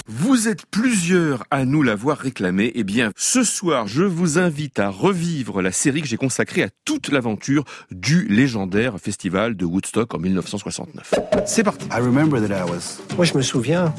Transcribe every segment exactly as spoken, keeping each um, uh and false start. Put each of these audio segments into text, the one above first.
Vous êtes plusieurs à nous l'avoir réclamé. Eh bien, ce soir, je vous invite à revivre la série que j'ai consacrée à toute l'aventure du légendaire festival de Woodstock en dix-neuf cent soixante-neuf. C'est parti. Moi, je me souviens,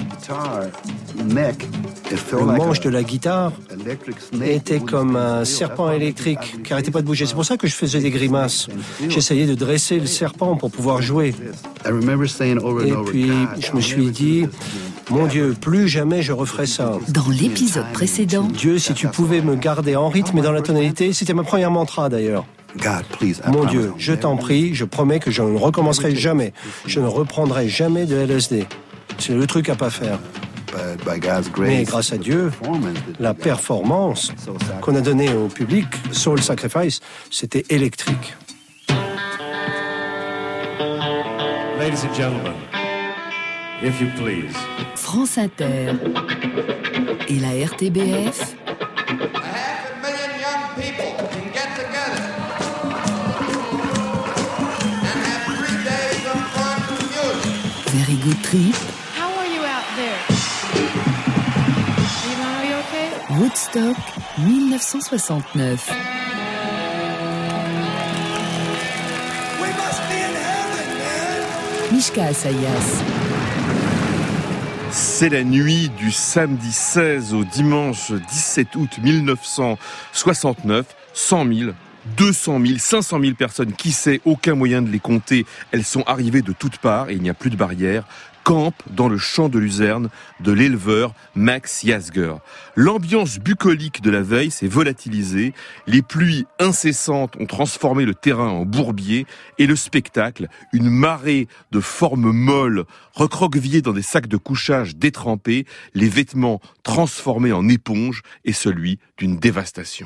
le manche de la guitare était comme un serpent électrique qui n'arrêtait pas de bouger. C'est pour ça que je faisais des grimaces. J'essayais de dresser le serpent pour pouvoir jouer. Et puis, je me suis dit, mon Dieu, plus jamais je referai ça. Dans l'épisode précédent, Dieu, si tu pouvais me garder en rythme et dans la tonalité, c'était ma première mantra d'ailleurs. Mon Dieu, je t'en prie, je promets que je ne recommencerai jamais. Je ne reprendrai jamais de L S D. C'est le truc à pas faire. Mais grâce à Dieu, la performance qu'on a donnée au public, Soul Sacrifice, c'était électrique. Ladies and gentlemen, if you please. France Inter et la R T B F. Very Good Trip. How are you out there? Are you gonna be okay? Woodstock dix-neuf cent soixante-neuf. We must be in heaven, man. Mishka Asayas. C'est la nuit du samedi seize au dimanche dix-sept août dix-neuf cent soixante-neuf. cent mille, deux cent mille, cinq cent mille personnes, qui sait, aucun moyen de les compter. Elles sont arrivées de toutes parts et il n'y a plus de barrière. Campent dans le champ de luzerne de l'éleveur Max Yasgur. L'ambiance bucolique de la veille s'est volatilisée, les pluies incessantes ont transformé le terrain en bourbier et le spectacle, une marée de formes molles recroquevillées dans des sacs de couchage détrempés, les vêtements transformés en éponges, et celui d'une dévastation.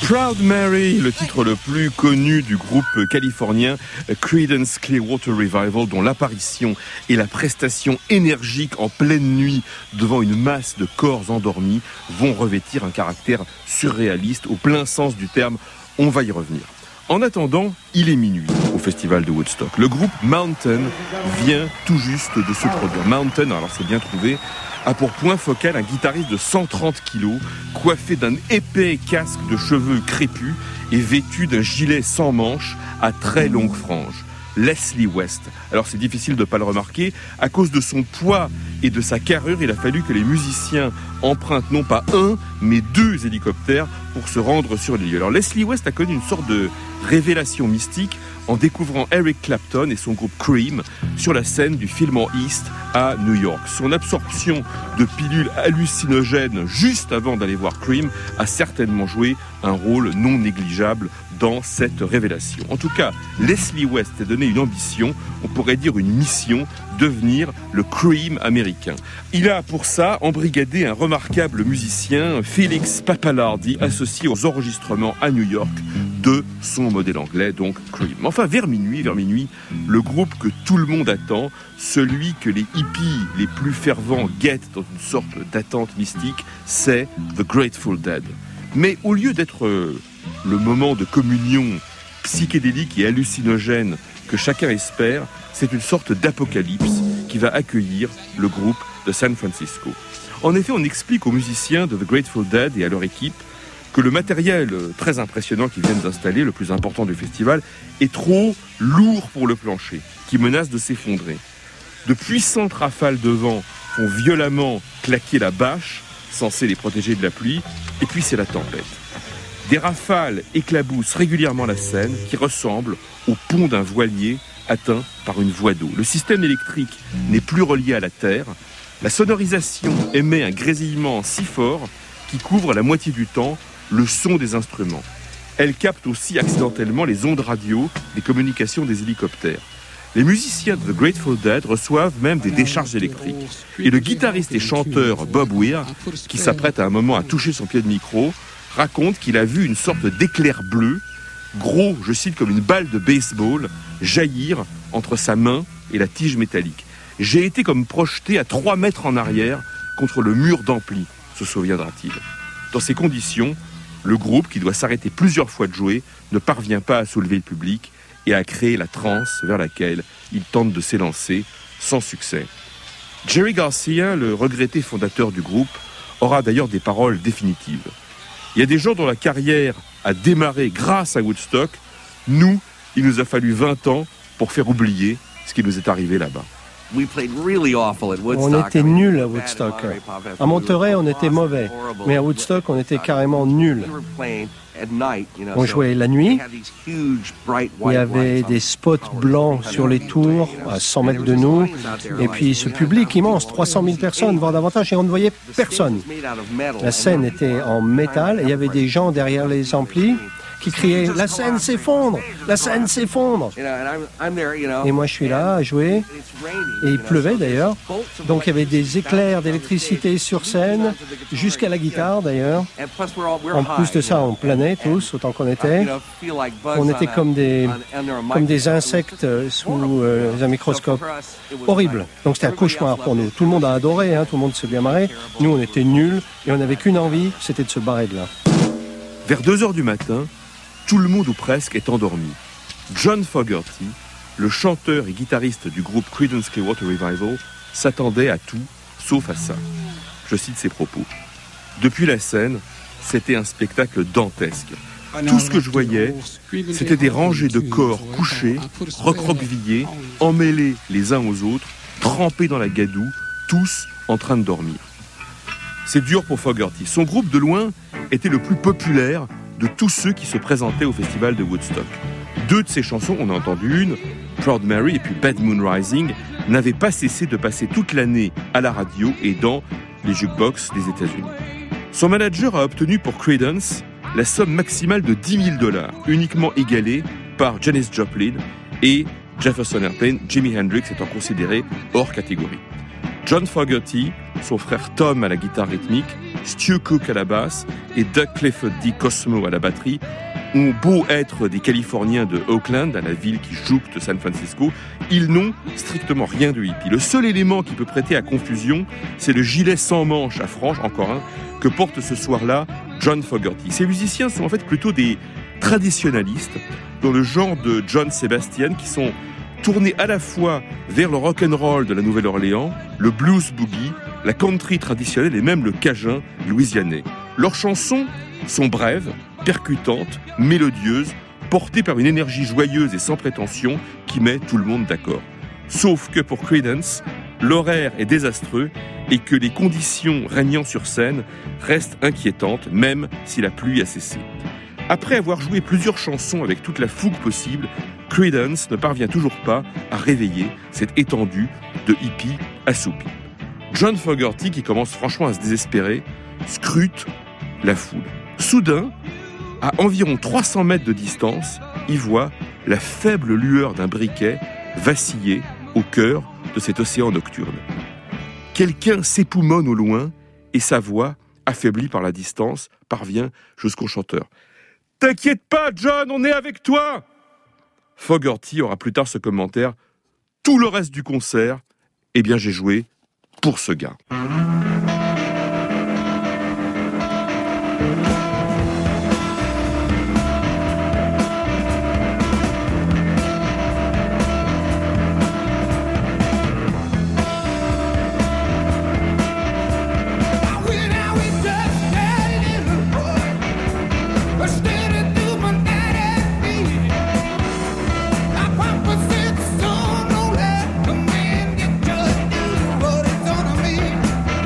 Proud Mary, le titre le plus connu du groupe californien Creedence Clearwater Revival, dont l'apparition et la prestation énergique en pleine nuit devant une masse de corps endormis vont revêtir un caractère surréaliste au plein sens du terme. On va y revenir. En attendant, il est minuit au festival de Woodstock. Le groupe Mountain vient tout juste de se produire. Mountain, alors c'est bien trouvé, a pour point focal un guitariste de cent trente kilos, coiffé d'un épais casque de cheveux crépus et vêtu d'un gilet sans manches à très longue frange. Leslie West. Alors c'est difficile de ne pas le remarquer, à cause de son poids et de sa carrure, il a fallu que les musiciens empruntent non pas un, mais deux hélicoptères pour se rendre sur les lieux. Alors Leslie West a connu une sorte de révélation mystique en découvrant Eric Clapton et son groupe Cream sur la scène du Fillmore East à New York. Son absorption de pilules hallucinogènes juste avant d'aller voir Cream a certainement joué un rôle non négligeable dans cette révélation. En tout cas, Leslie West a donné une ambition, on pourrait dire une mission, devenir le Cream américain. Il a pour ça embrigadé un remarquable musicien, Felix Pappalardi, associé aux enregistrements à New York de son modèle anglais, donc Cream. Enfin, vers minuit, vers minuit, le groupe que tout le monde attend, celui que les hippies les plus fervents guettent dans une sorte d'attente mystique, c'est The Grateful Dead. Mais au lieu d'être euh, le moment de communion psychédélique et hallucinogène que chacun espère, c'est une sorte d'apocalypse qui va accueillir le groupe de San Francisco. En effet, on explique aux musiciens de The Grateful Dead et à leur équipe que le matériel très impressionnant qu'ils viennent d'installer, le plus important du festival, est trop lourd pour le plancher, qui menace de s'effondrer. De puissantes rafales de vent font violemment claquer la bâche, censée les protéger de la pluie, et puis c'est la tempête. Des rafales éclaboussent régulièrement la scène, qui ressemble au pont d'un voilier atteint par une voie d'eau. Le système électrique n'est plus relié à la terre. La sonorisation émet un grésillement si fort qui couvre la moitié du temps le son des instruments. Elle capte aussi accidentellement les ondes radio des communications des hélicoptères. Les musiciens de The Grateful Dead reçoivent même des décharges électriques. Et le guitariste et chanteur Bob Weir, qui s'apprête à un moment à toucher son pied de micro, raconte qu'il a vu une sorte d'éclair bleu, gros, je cite, comme une balle de baseball, jaillir entre sa main et la tige métallique. J'ai été comme projeté à trois mètres en arrière contre le mur d'ampli, se souviendra-t-il. Dans ces conditions, le groupe, qui doit s'arrêter plusieurs fois de jouer, ne parvient pas à soulever le public et à créer la transe vers laquelle il tente de s'élancer sans succès. Jerry Garcia, le regretté fondateur du groupe, aura d'ailleurs des paroles définitives. Il y a des gens dont la carrière a démarré grâce à Woodstock. Nous, il nous a fallu vingt ans pour faire oublier ce qui nous est arrivé là-bas. On était nuls à Woodstock. À Monterey, on était mauvais. Mais à Woodstock, on était carrément nuls. On jouait la nuit. Il y avait des spots blancs sur les tours, à cent mètres de nous. Et puis ce public immense, trois cent mille personnes, voire davantage, et on ne voyait personne. La scène était en métal, et il y avait des gens derrière les amplis qui criaient « La scène s'effondre! La scène s'effondre !» Et moi, je suis là à jouer, et il pleuvait d'ailleurs. Donc, il y avait des éclairs d'électricité sur scène, jusqu'à la guitare d'ailleurs. En plus de ça, on planait tous, autant qu'on était. On était comme des, comme des insectes sous euh, un microscope. Horrible. Donc, c'était un cauchemar pour nous. Tout le monde a adoré, hein, tout le monde s'est bien marré. Nous, on était nuls, et on n'avait qu'une envie, c'était de se barrer de là. Vers deux heures du matin, tout le monde ou presque est endormi. John Fogerty, le chanteur et guitariste du groupe Creedence Clearwater Revival, s'attendait à tout, sauf à ça. Je cite ses propos. Depuis la scène, c'était un spectacle dantesque. Tout ce que je voyais, c'était des rangées de corps couchés, recroquevillés, emmêlés les uns aux autres, trempés dans la gadoue, tous en train de dormir. C'est dur pour Fogerty. Son groupe, de loin, était le plus populaire de tous ceux qui se présentaient au festival de Woodstock. Deux de ces chansons, on a entendu une, Proud Mary et puis Bad Moon Rising, n'avaient pas cessé de passer toute l'année à la radio et dans les jukebox des États-Unis. Son manager a obtenu pour Creedence la somme maximale de dix mille dollars, uniquement égalée par Janis Joplin et Jefferson Airplane, Jimi Hendrix étant considéré hors catégorie. John Fogerty, son frère Tom à la guitare rythmique, Stu Cook à la basse et Doug Clifford dit Cosmo à la batterie ont beau être des Californiens de Oakland, à la ville qui jouxte San Francisco, ils n'ont strictement rien de hippie. Le seul élément qui peut prêter à confusion, c'est le gilet sans manches à franges, encore un, que porte ce soir-là John Fogerty. Ces musiciens sont en fait plutôt des traditionalistes, dans le genre de John Sebastian, qui sont tournés à la fois vers le rock'n'roll de la Nouvelle-Orléans, le blues boogie, la country traditionnelle et même le cajun louisianais. Leurs chansons sont brèves, percutantes, mélodieuses, portées par une énergie joyeuse et sans prétention qui met tout le monde d'accord. Sauf que pour Creedence, l'horaire est désastreux et que les conditions régnant sur scène restent inquiétantes, même si la pluie a cessé. Après avoir joué plusieurs chansons avec toute la fougue possible, Creedence ne parvient toujours pas à réveiller cette étendue de hippies assoupis. John Fogerty, qui commence franchement à se désespérer, scrute la foule. Soudain, à environ trois cents mètres de distance, il voit la faible lueur d'un briquet vaciller au cœur de cet océan nocturne. Quelqu'un s'époumonne au loin et sa voix, affaiblie par la distance, parvient jusqu'au chanteur. « T'inquiète pas, John, on est avec toi !» Fogerty aura plus tard ce commentaire. « Tout le reste du concert, eh bien j'ai joué pour ce gars. » What it's gonna be.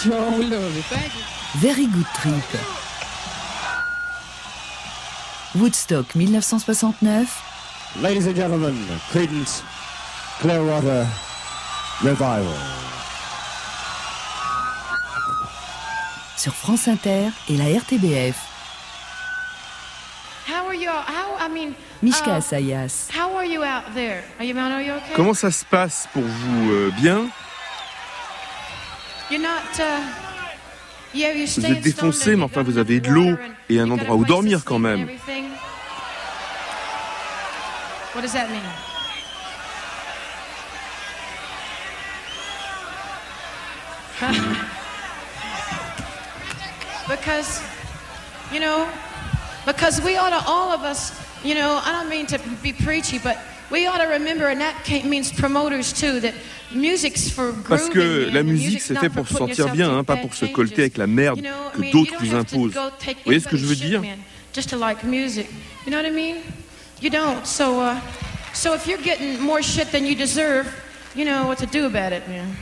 Oh, lovely. Thank you. Very Good Trip. Woodstock dix-neuf cent soixante-neuf. Ladies and gentlemen, Creedence Clearwater Revival. Sur France Inter et la R T B F. How are you? How I mean? Mishka uh, Assayas. How are you out there? Are you, are you okay? Comment ça se passe pour vous euh, bien? You're not. Uh, yeah, you Vous êtes défoncé, mais enfin vous avez de l'eau et un endroit où dormir quand même. What does that mean? Because, you know, because we ought to, all of us, you know, I don't mean to be preachy, but we ought to remember, and that means promoters too, that music's for grooving. Parce que la musique c'est fait pour se sentir bien, hein, pas pour se colter avec la merde que d'autres vous imposent. Vous voyez ce que je veux dire? Just to like music, you know what I mean? You don't. So, uh, so if you're getting more shit than you deserve, you know what to do about it, man.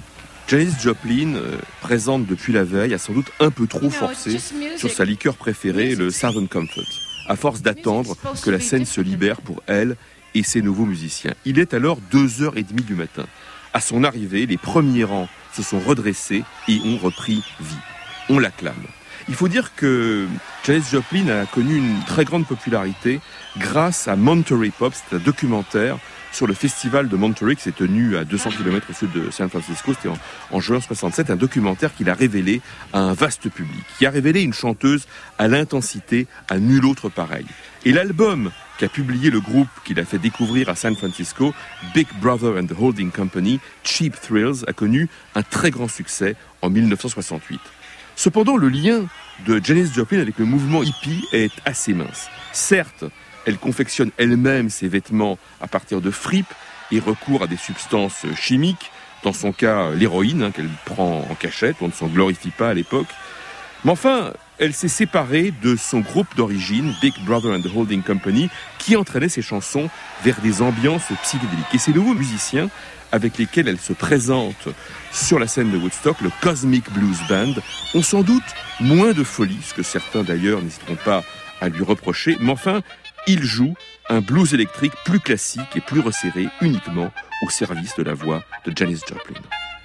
Janis Joplin, euh, présente depuis la veille, a sans doute un peu trop forcé sur sa liqueur préférée, le Southern Comfort, à force d'attendre que la scène se libère pour elle et ses nouveaux musiciens. Il est alors deux heures trente du matin. À son arrivée, les premiers rangs se sont redressés et ont repris vie. On l'acclame. Il faut dire que Janis Joplin a connu une très grande popularité grâce à Monterey Pop, c'est un documentaire sur le festival de Monterey qui s'est tenu à deux cents kilomètres au sud de San Francisco, c'était en, en juin soixante-sept, un documentaire qu'il a révélé à un vaste public, qui a révélé une chanteuse à l'intensité à nul autre pareil. Et l'album qu'a publié le groupe qu'il a fait découvrir à San Francisco, Big Brother and the Holding Company, Cheap Thrills, a connu un très grand succès en dix-neuf cent soixante-huit. Cependant, le lien de Janis Joplin avec le mouvement hippie est assez mince. Certes, elle confectionne elle-même ses vêtements à partir de fripes et recourt à des substances chimiques, dans son cas l'héroïne, hein, qu'elle prend en cachette, on ne s'en glorifie pas à l'époque. Mais enfin, elle s'est séparée de son groupe d'origine, Big Brother and the Holding Company, qui entraînait ses chansons vers des ambiances psychédéliques. Et ces nouveaux musiciens avec lesquels elle se présente sur la scène de Woodstock, le Cosmic Blues Band, ont sans doute moins de folie, ce que certains d'ailleurs n'hésiteront pas à lui reprocher, mais enfin, il joue un blues électrique plus classique et plus resserré, uniquement au service de la voix de Janis Joplin.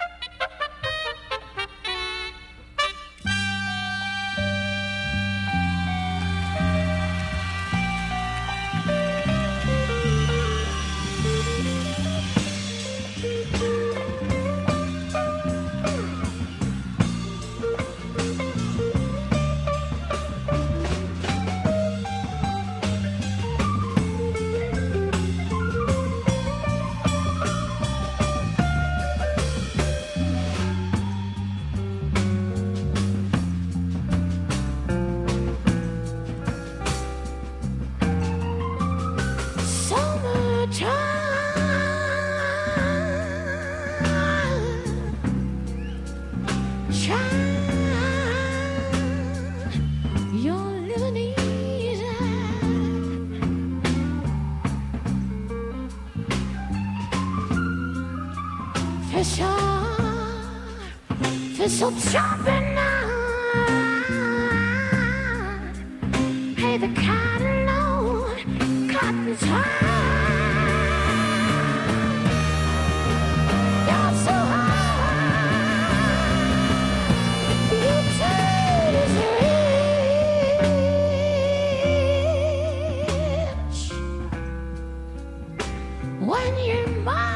Some shopping now. Hey, the cotton on, cotton's high. You're so high. You taste rich when you're mine.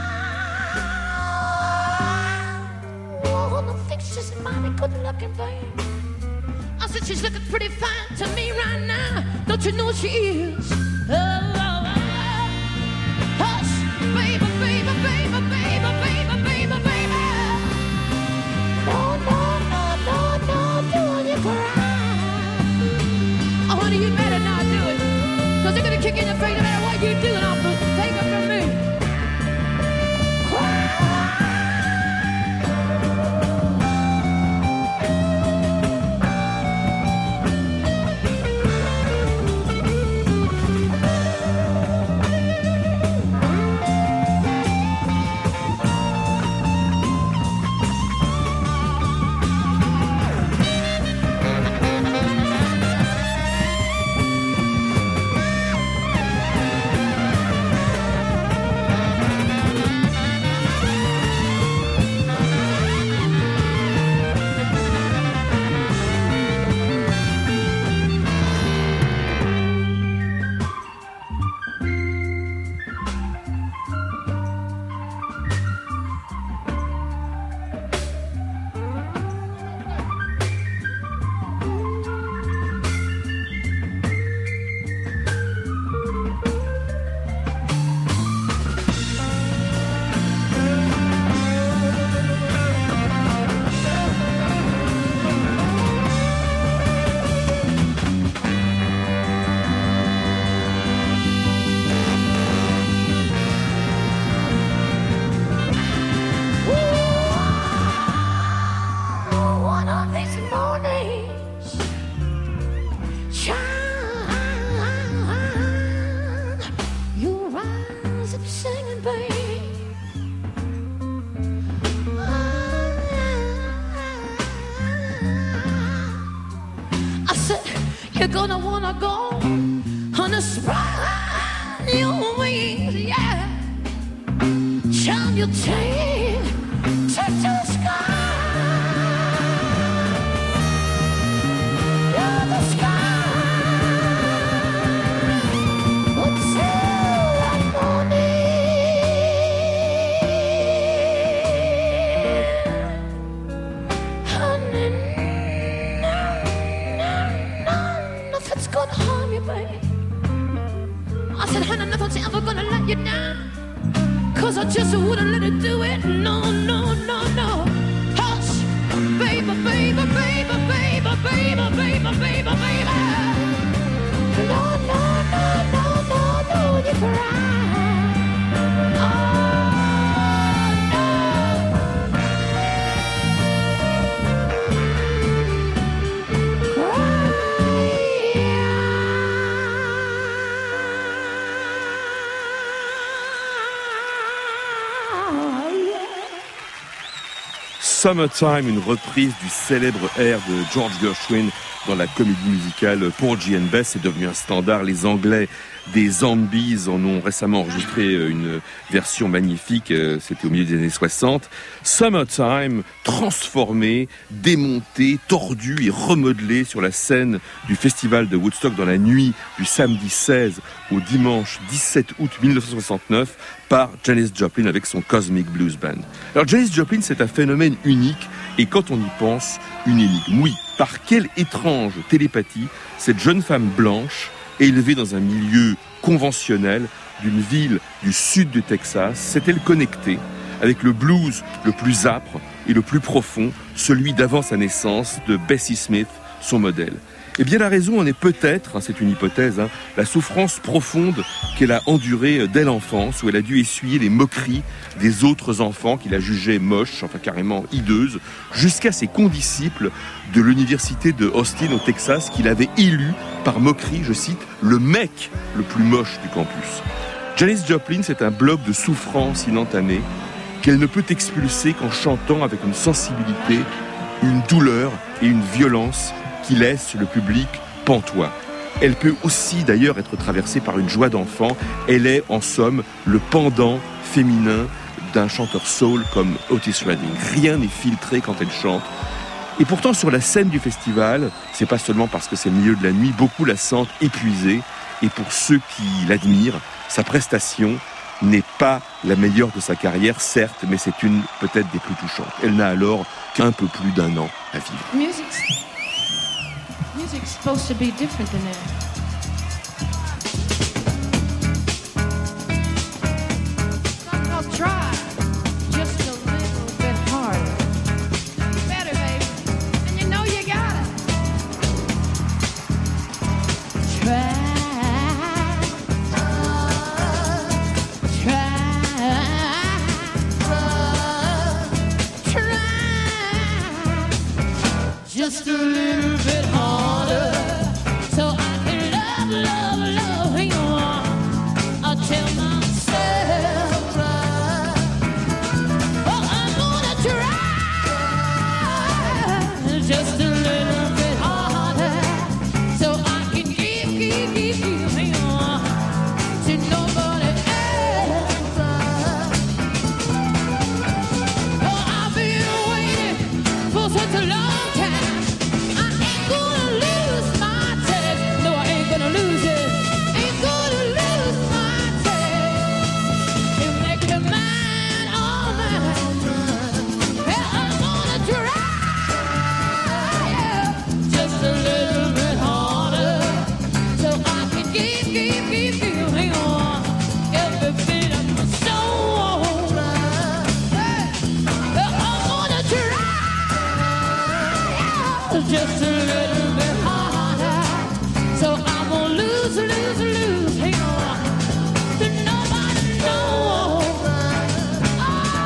Mommy good looking babe. I said she's looking pretty fine to me right now. Don't you know she is? Oh, oh, oh. Hush, baby, baby, baby, baby, baby, baby, baby. No, no, no, no, no, do you cry? Oh, honey, you better not do it, cause they're gonna kick you in the face no matter what you do, and I'll take it from me. Cry. You're gonna wanna go on a spread your wings, yeah. Shine your tail, touch the sky. You're the sky. Until that morning, honey, nothing's gonna harm you, baby. I said, honey, nothing's ever gonna let you down. Cause I just wouldn't let it do it. No, no, no, no. Hush, baby, baby, baby, baby, baby, baby, baby, baby. No, no, no, no, no, no, you cry. Oh, no. Summertime, une reprise du célèbre air de George Gershwin dans la comédie musicale Porgy and Bess, est devenu un standard. Les Anglais des Zombies en ont récemment enregistré une version magnifique, c'était au milieu des années soixante. Summertime, transformé, démonté, tordu et remodelé sur la scène du festival de Woodstock dans la nuit du samedi seize au dimanche dix-sept août mille neuf cent soixante-neuf par Janis Joplin avec son Cosmic Blues Band. Alors Janis Joplin, c'est un phénomène unique et quand on y pense, une énigme. Oui, par quelle étrange télépathie cette jeune femme blanche, élevée dans un milieu conventionnel d'une ville du sud du Texas, s'est-elle connectée avec le blues le plus âpre et le plus profond, celui d'avant sa naissance de Bessie Smith, son modèle? Eh bien la raison en est peut-être, hein, c'est une hypothèse, hein, la souffrance profonde qu'elle a endurée dès l'enfance, où elle a dû essuyer les moqueries des autres enfants qui la jugeaient moche, enfin carrément hideuse, jusqu'à ses condisciples de l'université de Austin au Texas, qui l'avaient élu par moquerie, je cite, le mec le plus moche du campus. Janis Joplin, c'est un bloc de souffrance inentamée qu'elle ne peut expulser qu'en chantant avec une sensibilité, une douleur et une violence qui laisse le public pantois. Elle peut aussi d'ailleurs être traversée par une joie d'enfant. Elle est en somme le pendant féminin d'un chanteur soul comme Otis Redding. Rien n'est filtré quand elle chante. Et pourtant sur la scène du festival, c'est pas seulement parce que c'est le milieu de la nuit, beaucoup la sentent épuisée. Et pour ceux qui l'admirent, sa prestation n'est pas la meilleure de sa carrière, certes, mais c'est une peut-être des plus touchantes. Elle n'a alors qu'un peu plus d'un an à vivre. Music's, music's supposed to be different than that. I'll try just a little bit harder. Better, baby. And you know you gotta try. Just a little bit harder, so I can love, love, love you. I'll tell myself, oh, I'm gonna try just a little bit harder, so I can give, give, give, give you to nobody else. Oh, I've been waiting for such a long just a little bit harder, so I won't lose, lose, lose, hang on, to nobody know. Oh,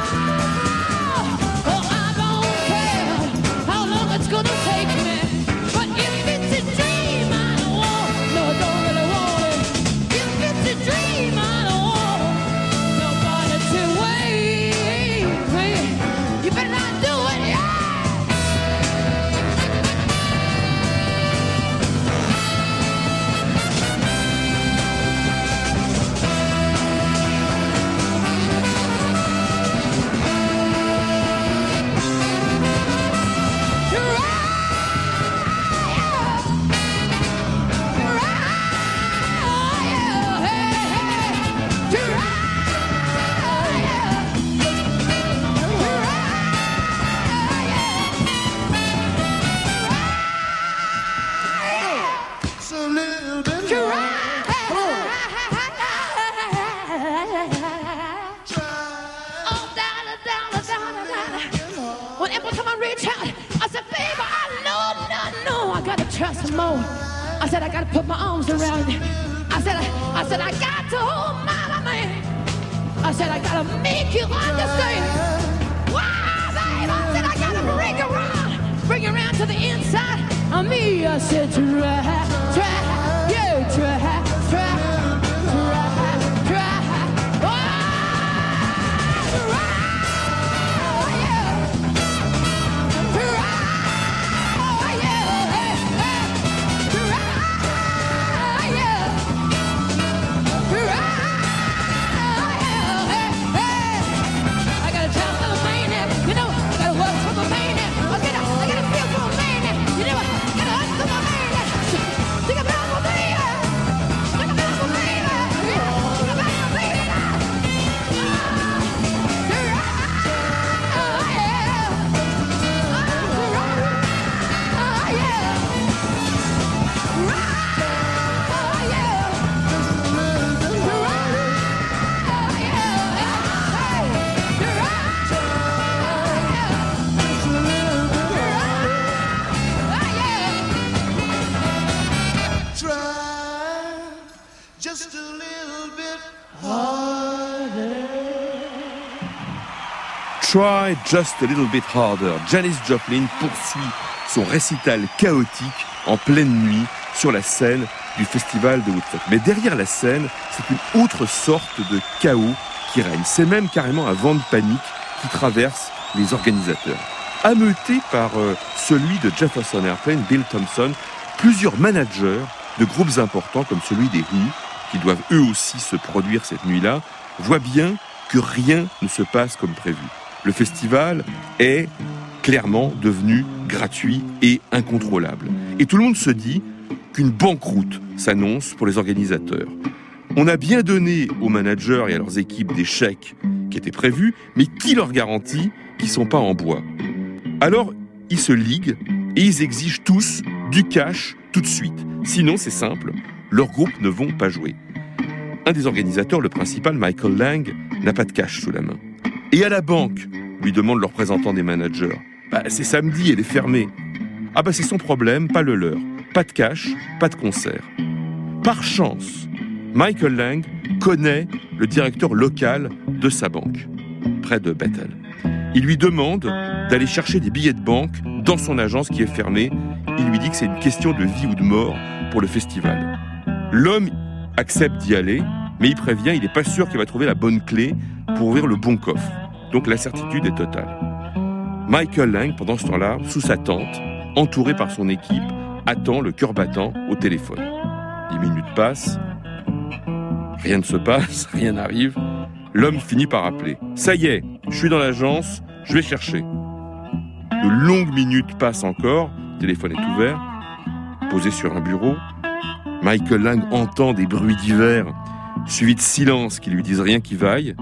oh, I don't care how long it's gonna take me, but if it's a dream I don't want, no, I don't really want it. If got some more. I said, I gotta put my arms around you. I said, I, I said, I got to hold my man. I said, I gotta make you understand. Wow, babe, I said, I gotta bring you around, bring you around to the inside of me. I said, try, try, you try, try, try, try. Oh, try. Try just a little bit harder. Janis Joplin poursuit son récital chaotique en pleine nuit sur la scène du festival de Woodstock. Mais derrière la scène, c'est une autre sorte de chaos qui règne. C'est même carrément un vent de panique qui traverse les organisateurs. Ameuté par euh, celui de Jefferson Airplane, Bill Thompson, plusieurs managers de groupes importants comme celui des Who, qui doivent eux aussi se produire cette nuit-là, voient bien que rien ne se passe comme prévu. Le festival est clairement devenu gratuit et incontrôlable. Et tout le monde se dit qu'une banqueroute s'annonce pour les organisateurs. On a bien donné aux managers et à leurs équipes des chèques qui étaient prévus, mais qui leur garantit qu'ils ne sont pas en bois ? Alors, ils se liguent et ils exigent tous du cash tout de suite. Sinon, c'est simple, leurs groupes ne vont pas jouer. Un des organisateurs, le principal, Michael Lang, n'a pas de cash sous la main. Et à la banque, lui demande le représentant des managers. Bah, c'est samedi, elle est fermée. Ah bah c'est son problème, pas le leur. Pas de cash, pas de concert. Par chance, Michael Lang connaît le directeur local de sa banque, près de Bethel. Il lui demande d'aller chercher des billets de banque dans son agence qui est fermée. Il lui dit que c'est une question de vie ou de mort pour le festival. L'homme accepte d'y aller, mais il prévient, il n'est pas sûr qu'il va trouver la bonne clé pour ouvrir le bon coffre. Donc la certitude est totale. Michael Lang, pendant ce temps-là, sous sa tente, entouré par son équipe, attend le cœur battant au téléphone. Les minutes passent, rien ne se passe, rien n'arrive. L'homme finit par appeler. Ça y est, je suis dans l'agence, je vais chercher. De longues minutes passent encore, le téléphone est ouvert, posé sur un bureau. Michael Lang entend des bruits divers, suivis de silence qui lui disent rien qui vaille.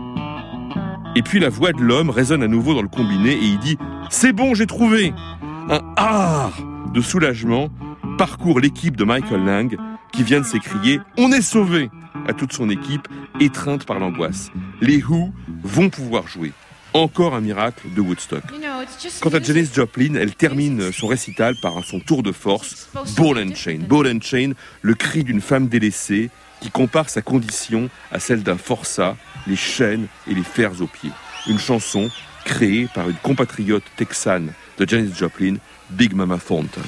Et puis la voix de l'homme résonne à nouveau dans le combiné et il dit « C'est bon, j'ai trouvé !» Un « ah !» de soulagement parcourt l'équipe de Michael Lang qui vient de s'écrier « On est sauvés !» à toute son équipe, étreinte par l'angoisse. Les Who vont pouvoir jouer. Encore un miracle de Woodstock. Quant à Janis Joplin, elle termine son récital par son tour de force « Ball and Chain ». Ball and Chain, le cri d'une femme délaissée qui compare sa condition à celle d'un forçat, les chaînes et les fers aux pieds. Une chanson créée par une compatriote texane de Janis Joplin, Big Mama Thornton.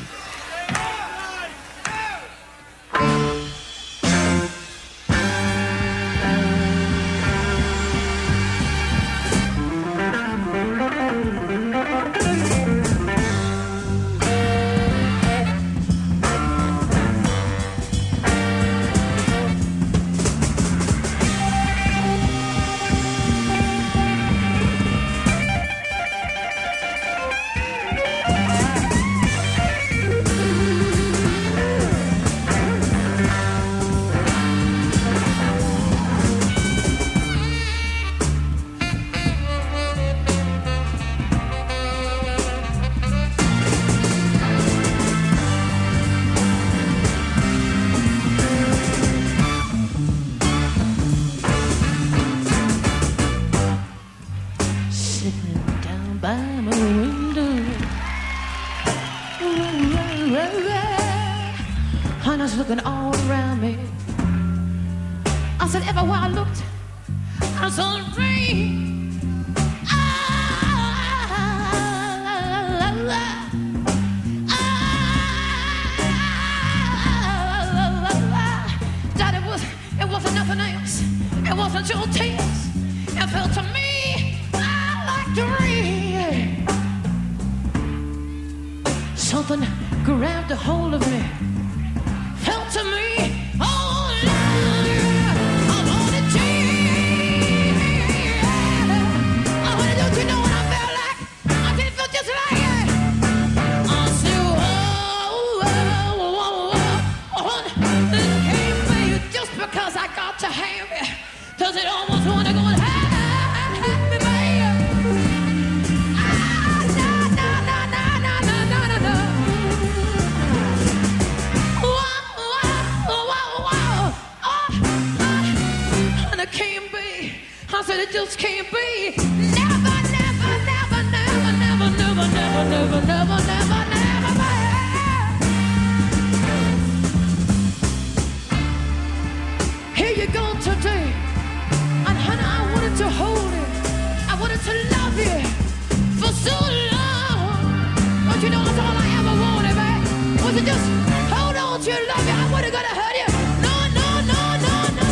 was looking all around me. I said, everywhere I looked, I saw the rain. That it was, it wasn't nothing else. It wasn't your tears. It felt to me like the rain. Something grabbed a hold of me. Felt to me, oh Lord, I wanted to. I wanted to, you know what I felt like? I didn't feel just like it. I said, oh, oh, oh, oh, oh, this can't be just because I got to have it. Does it almost want to go and have me, baby? Ah, no, no, no, no, no, no, no, no, no. Whoa, whoa, whoa, whoa. Oh, oh, and it can't be. I said it just can't be. Never, never, never, never, never, never, never, never, never, never, never, never. Here you go today. And honey, I wanted to hold it. I wanted to love you for so long. But you know that's all I ever wanted, man. Was it just hold on to your love you? I wasn't gonna hurt you. No, no, no, no, no.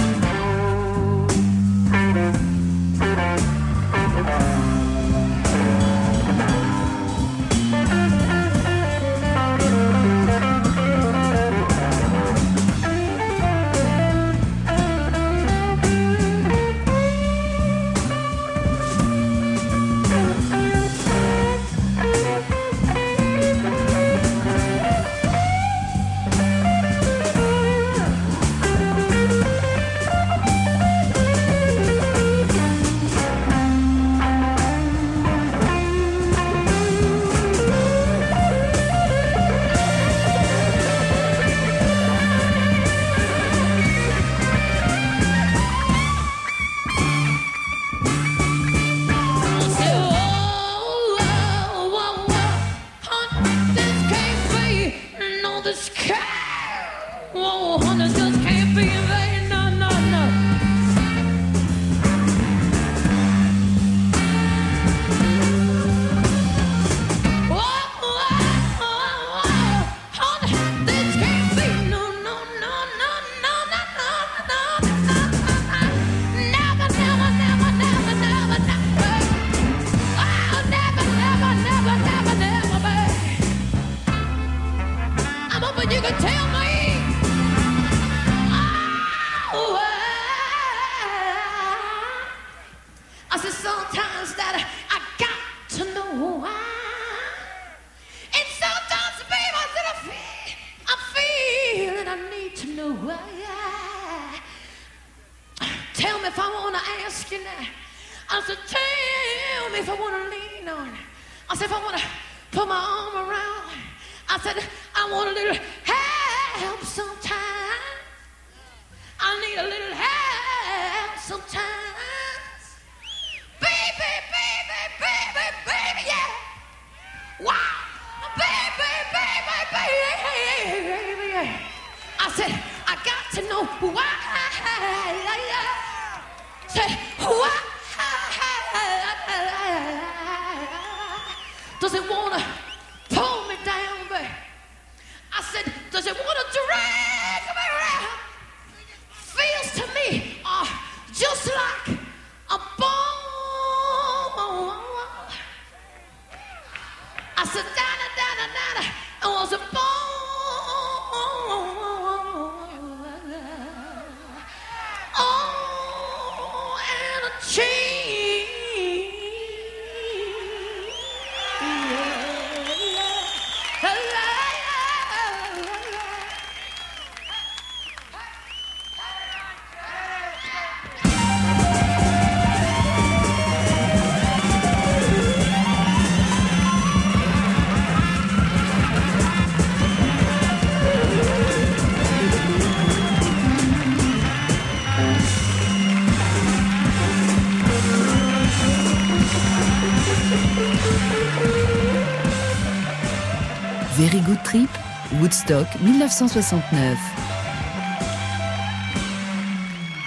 Very Good Trip, Woodstock mille neuf cent soixante-neuf.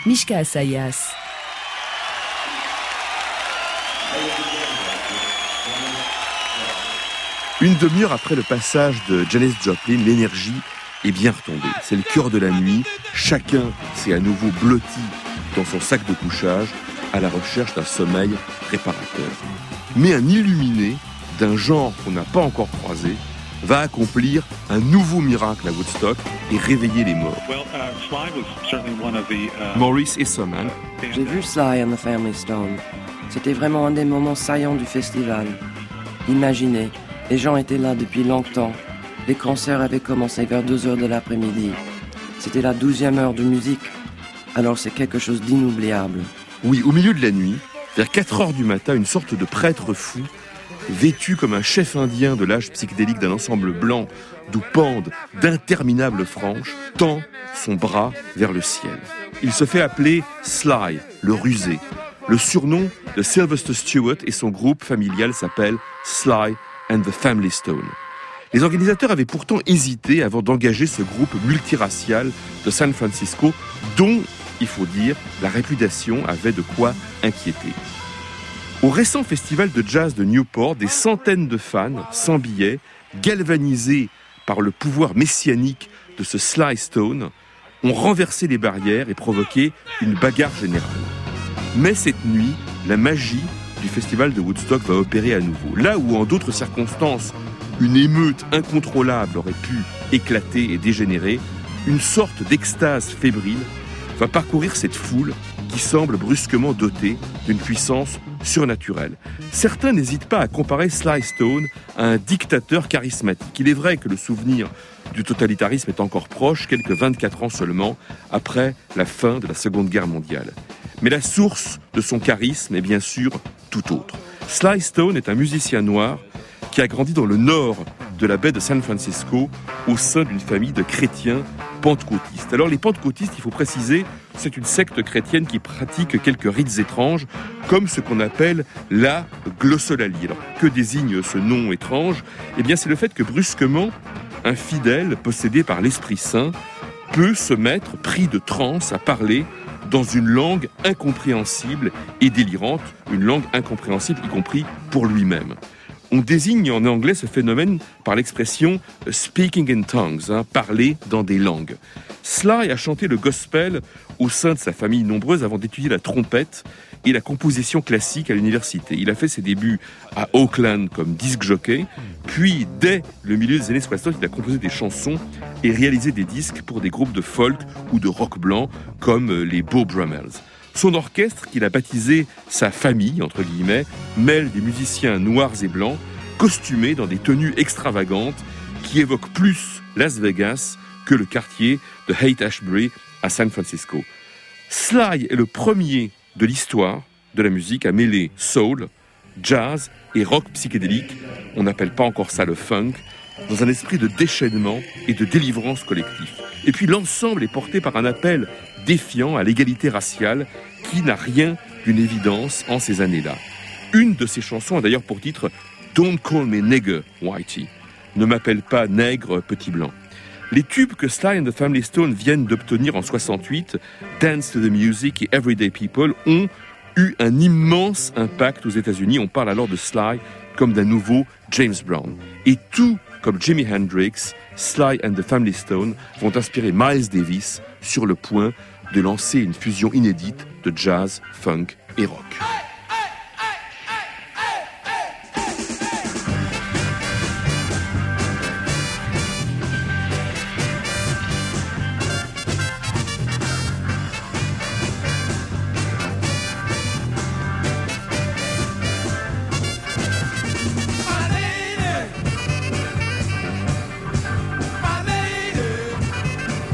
Mishka Assayas. Une demi-heure après le passage de Janis Joplin, l'énergie est bien retombée. C'est le cœur de la nuit. Chacun s'est à nouveau blotti dans son sac de couchage à la recherche d'un sommeil réparateur. Mais un illuminé d'un genre qu'on n'a pas encore croisé va accomplir un nouveau miracle à Woodstock et réveiller les morts. Maurice Esserman. J'ai vu Sly and the Family Stone. C'était vraiment un des moments saillants du festival. Imaginez, les gens étaient là depuis longtemps. Les concerts avaient commencé vers deux heures de l'après-midi. C'était la douzième heure de musique. Alors c'est quelque chose d'inoubliable. Oui, au milieu de la nuit, vers quatre heures du matin, une sorte de prêtre fou, vêtu comme un chef indien de l'âge psychédélique d'un ensemble blanc d'où pendent d'interminables franges, tend son bras vers le ciel. Il se fait appeler Sly, le rusé. Le surnom de Sylvester Stewart et son groupe familial s'appelle Sly and the Family Stone. Les organisateurs avaient pourtant hésité avant d'engager ce groupe multiracial de San Francisco, dont, il faut dire, la réputation avait de quoi inquiéter. Au récent festival de jazz de Newport, des centaines de fans, sans billets, galvanisés par le pouvoir messianique de ce Sly Stone, ont renversé les barrières et provoqué une bagarre générale. Mais cette nuit, la magie du festival de Woodstock va opérer à nouveau. Là où, en d'autres circonstances, une émeute incontrôlable aurait pu éclater et dégénérer, une sorte d'extase fébrile va parcourir cette foule qui semble brusquement dotée d'une puissance surnaturelle. Certains n'hésitent pas à comparer Sly Stone à un dictateur charismatique. Il est vrai que le souvenir du totalitarisme est encore proche, quelques vingt-quatre ans seulement après la fin de la Seconde Guerre mondiale. Mais la source de son charisme est bien sûr tout autre. Sly Stone est un musicien noir qui a grandi dans le nord de la baie de San Francisco au sein d'une famille de chrétiens pentecôtistes. Alors les pentecôtistes, il faut préciser, c'est une secte chrétienne qui pratique quelques rites étranges, comme ce qu'on appelle la glossolalie. Alors que désigne ce nom étrange ? Eh bien c'est le fait que brusquement, un fidèle possédé par l'Esprit Saint peut se mettre, pris de transe, à parler dans une langue incompréhensible et délirante, une langue incompréhensible y compris pour lui-même. On désigne en anglais ce phénomène par l'expression « speaking in tongues hein, », parler dans des langues. Sly a chanté le gospel au sein de sa famille nombreuse avant d'étudier la trompette et la composition classique à l'université. Il a fait ses débuts à Oakland comme disc jockey, puis dès le milieu des années soixante, il a composé des chansons et réalisé des disques pour des groupes de folk ou de rock blanc comme les Beau Brummels. Son orchestre, qu'il a baptisé sa famille, entre guillemets, mêle des musiciens noirs et blancs, costumés dans des tenues extravagantes qui évoquent plus Las Vegas que le quartier de Haight-Ashbury à San Francisco. Sly est le premier de l'histoire de la musique à mêler soul, jazz et rock psychédélique, on n'appelle pas encore ça le funk, dans un esprit de déchaînement et de délivrance collectif. Et puis l'ensemble est porté par un appel défiant à l'égalité raciale qui n'a rien d'une évidence en ces années-là. Une de ces chansons a d'ailleurs pour titre « Don't call me nigger, whitey » « Ne m'appelle pas nègre, petit blanc ». Les tubes que Sly and the Family Stone viennent d'obtenir en soixante-huit, « Dance to the Music » et « Everyday People » ont eu un immense impact aux États-Unis. On parle alors de Sly comme d'un nouveau James Brown. Et tout comme Jimi Hendrix, Sly and the Family Stone vont inspirer Miles Davis sur le point de lancer une fusion inédite de jazz, funk et rock.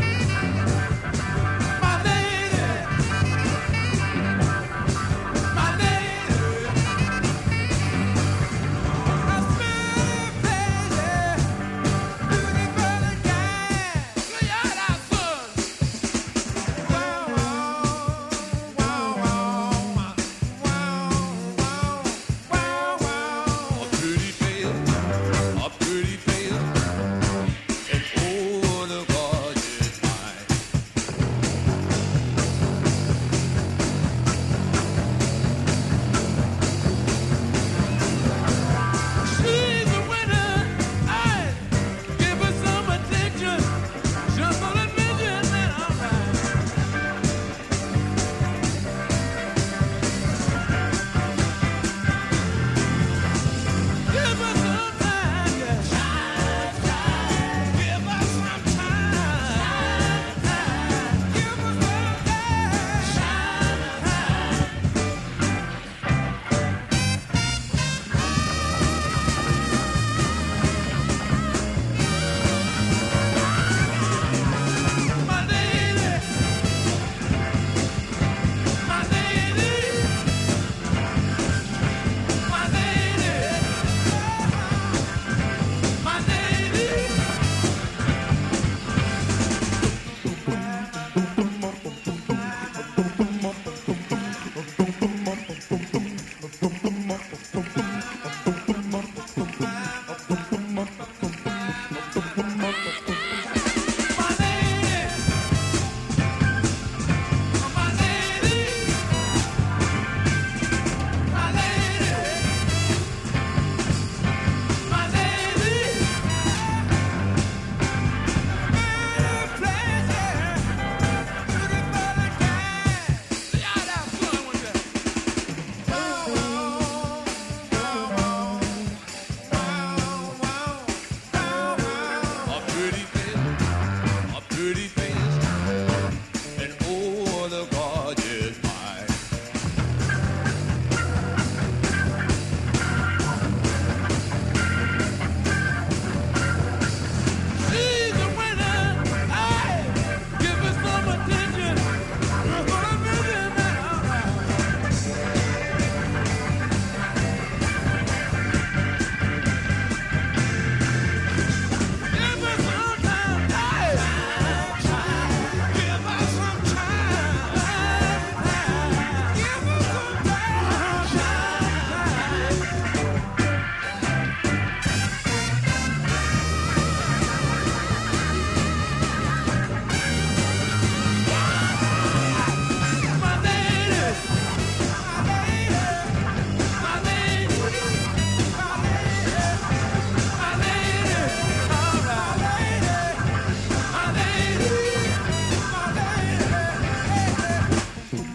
My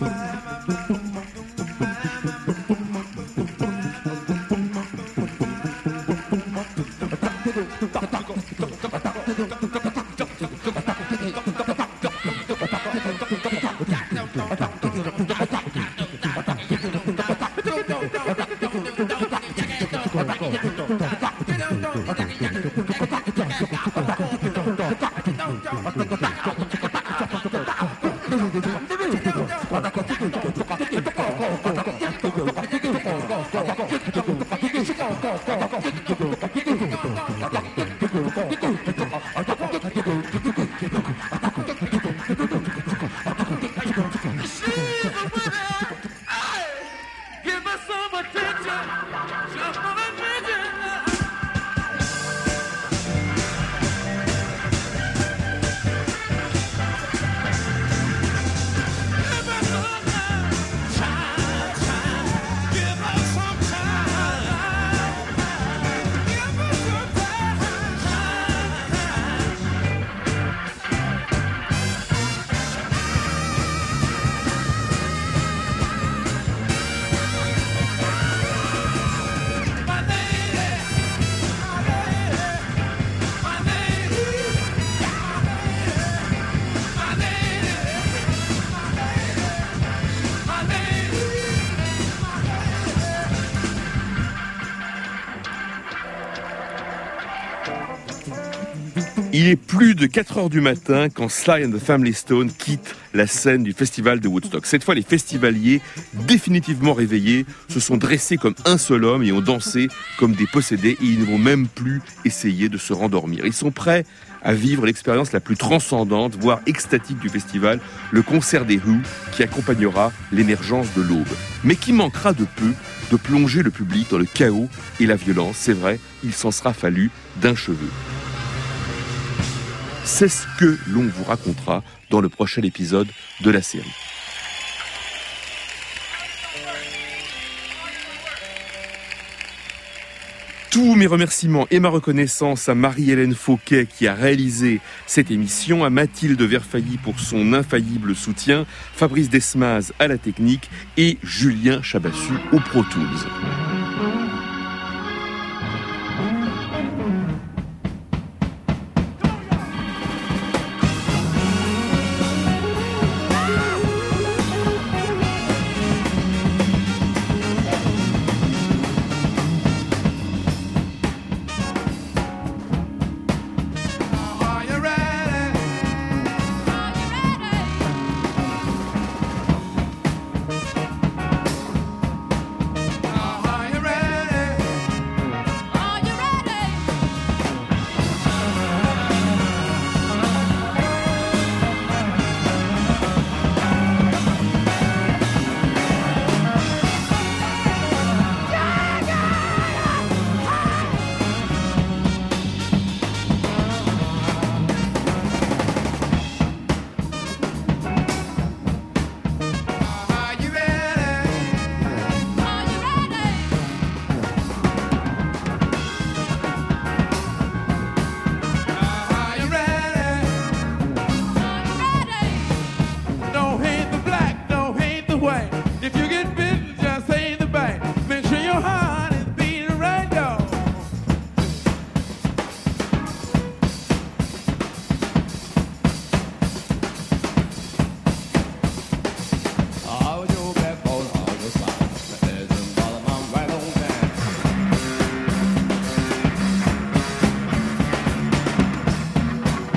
Il est plus de quatre heures du matin quand Sly and the Family Stone quittent la scène du festival de Woodstock. Cette fois, les festivaliers, définitivement réveillés, se sont dressés comme un seul homme et ont dansé comme des possédés, et ils ne vont même plus essayer de se rendormir. Ils sont prêts à vivre l'expérience la plus transcendante, voire extatique du festival, le concert des Who, qui accompagnera l'émergence de l'aube. Mais qui manquera de peu de plonger le public dans le chaos et la violence. C'est vrai, il s'en sera fallu d'un cheveu. C'est ce que l'on vous racontera dans le prochain épisode de la série. Tous mes remerciements et ma reconnaissance à Marie-Hélène Fauquet qui a réalisé cette émission, à Mathilde Verfailly pour son infaillible soutien, Fabrice Desmaz à la technique et Julien Chabassu au Pro Tools.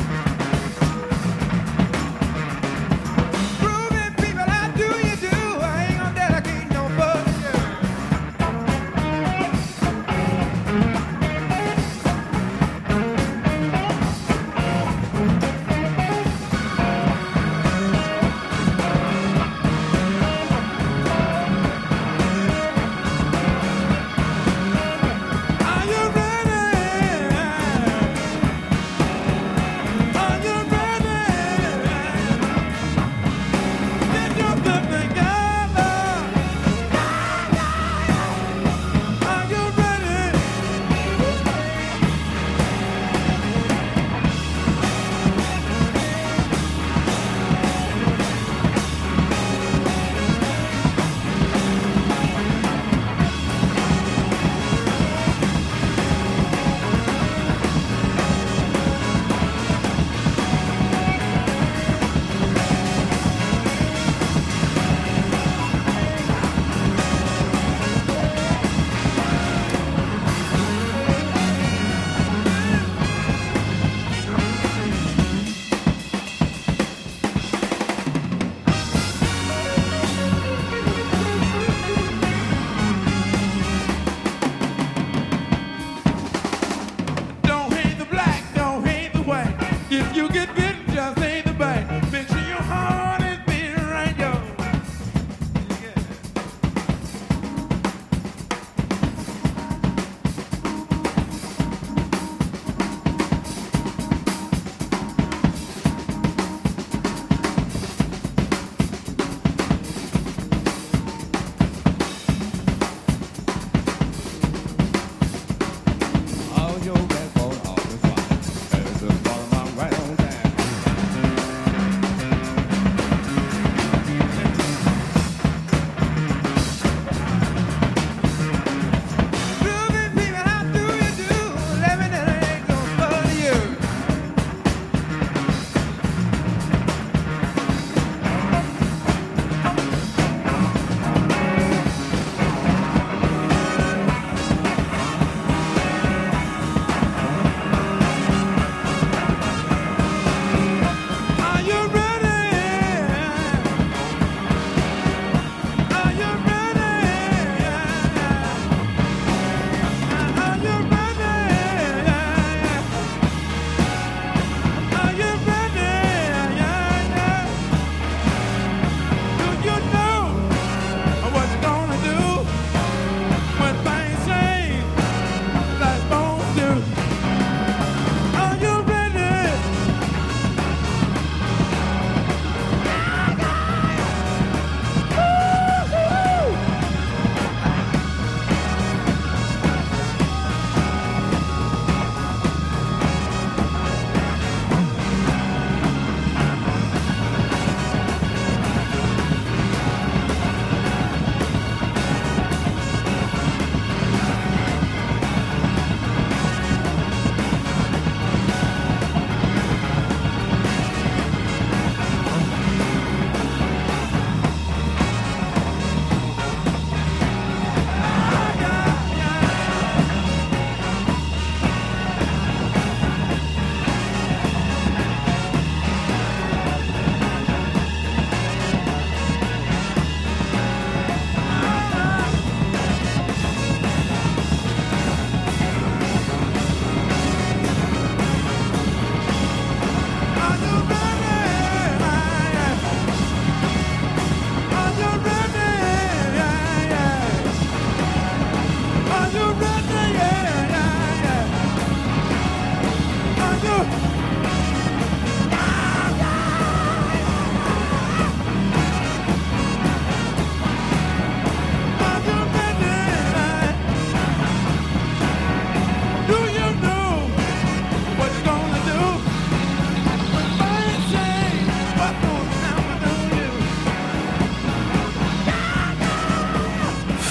Groovy people, how do you do?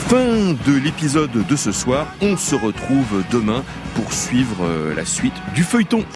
Fin de l'épisode de ce soir. On se retrouve demain pour suivre la suite du feuilleton.